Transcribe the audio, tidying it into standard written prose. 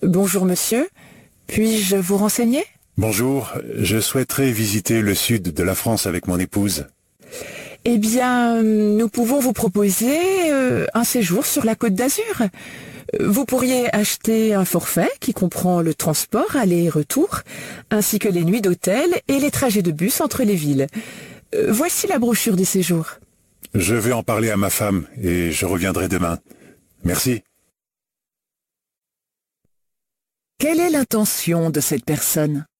Bonjour monsieur, puis-je vous renseigner? Bonjour, je souhaiterais visiter le sud de la France avec mon épouse. Eh bien, nous pouvons vous proposer un séjour sur la Côte d'Azur. Vous pourriez acheter un forfait qui comprend le transport aller et retour, ainsi que les nuits d'hôtel et les trajets de bus entre les villes. Voici la brochure des séjours. Je vais en parler à ma femme et je reviendrai demain. Merci. Quelle est l'intention de cette personne?